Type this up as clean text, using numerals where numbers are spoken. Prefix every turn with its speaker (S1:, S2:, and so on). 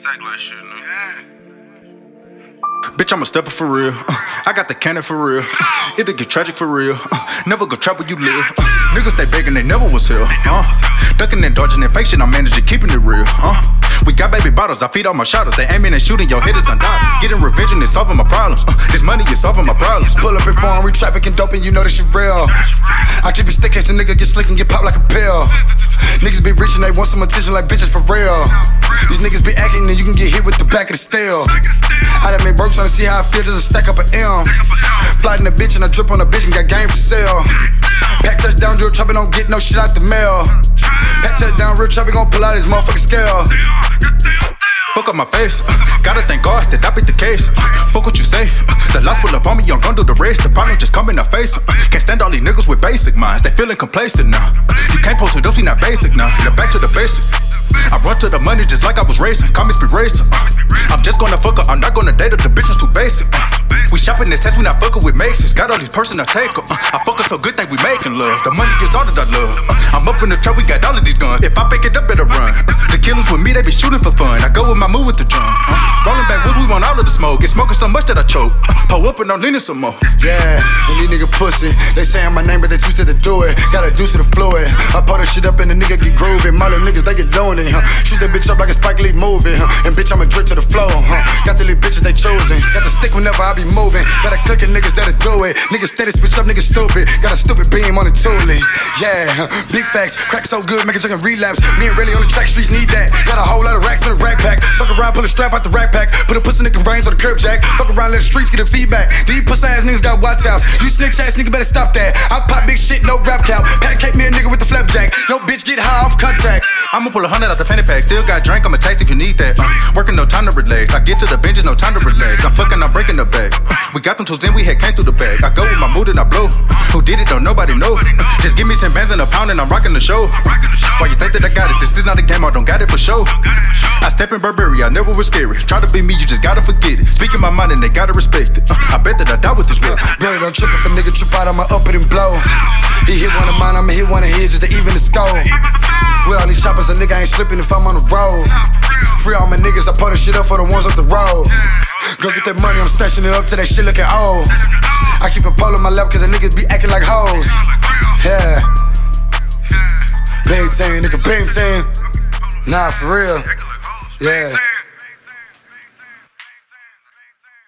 S1: act like shit, nigga.
S2: Bitch, I'm a stepper for real. I got the cannon for real. It'll get tragic for real. Never go trap where you live. Niggas stay begging, they never was here. Ducking and dodging and fake shit, I'm managing, keeping it real. We got baby bottles, I feed all my shotters. They aiming and shooting, your hitters done died. Getting revenge and it's solving my problems. This money is solving my problems.
S3: Pull up in foreign, we trafficking dope and you know this shit real. I keep it stick case a nigga get slick and get popped like a pill. Niggas be reaching, they want some attention like bitches for real. These niggas be acting and you can get hit with the back of the steel. I done made broke trying to see how I feel, just a stack up an M. Plotting a bitch and I drip on a bitch and got game for sale. Pack touchdown, drill trapping, don't get no shit out the mail. Pack touchdown, real trapping, gon' pull out his motherfucking scale.
S2: Fuck up my face, gotta thank God that that be the case. Fuck what you say, the loss pull up on me, I'm gon' do the race. The problem just come in the face. Can't stand all these niggas with basic minds, they feeling complacent now. You can't post with those, we not basic now. Get back to the basic. I run to the money just like I was racing, call me speed racer. I'm just gonna fuck her, I'm not gonna date her, the bitch is too basic. We shopping this test, we not fucking with Macy's. Got all these personal take her. I fuck her so good, think we making love. The money is all that I love. I'm up in the truck, we got all of these guns. If I pick it up, better run. The killers with me, they be shooting for fun. I go with my move with the drum. Rolling back woods, we want all of the smoke. Get smoking so much that I choke. Pull up and I'm leaning some more.
S3: Yeah, and these niggas pussy. They saying my name, but they too scared to do it. Gotta do to the fluid. I pour this shit up and the nigga get groovy. My little niggas, they get doing it. Shoot that bitch up like a Spike Lee movie. And bitch, I'ma drip to the flow. Got the little bitches, they choosing. Got the stick whenever I be moving. Got a click of niggas that'll do it. Niggas steady switch up, niggas stupid. Got a stupid beam on the toolie. Yeah, big facts. Crack so good, make a chicken relapse. Me and really on the track, streets need that. Got a whole lot of racks in the rack pack. Fuck around, pull a strap out the rack pack. Put a pussy nigga brains on the curb jack. Fuck around, let the streets get the feedback. These pussy ass niggas got white tops. You snitch ass nigga better stop that. I pop big shit, no rap cap. Pancake me a nigga with the flapjack. Yo bitch get high off contact.
S2: I'ma pull 100 out the fanny pack. Still got drink, I'ma text if you need that. Working no time to relax. I get to the benches, no time to relax. I'm fucking, I'm breaking the bag. We got them tools in, we had came through the bag. I go with my mood and I blow. Who did it, don't nobody know. Just give me 10 bands and a pound and I'm rocking the show. Why you think that I got it? This is not a game, I don't got it for show. I step in Burberry, I never was scary. Try to be me, you just gotta forget it. Speaking my mind and they gotta respect it. I bet that I die with this real.
S3: Better don't trip if a nigga trip out, I'ma up it and blow. He hit one of mine, I'ma hit one of his just to even the score. With all these choppers, a nigga ain't slipping if I'm on the road. Free all my niggas, I pour this shit up for the ones up the road. Go get that money, I'm stashing it up till that shit looking old. I keep a pole on my lap cause the niggas be acting like hoes. Yeah. Big team, nigga, big team. Nah, for real. Yeah.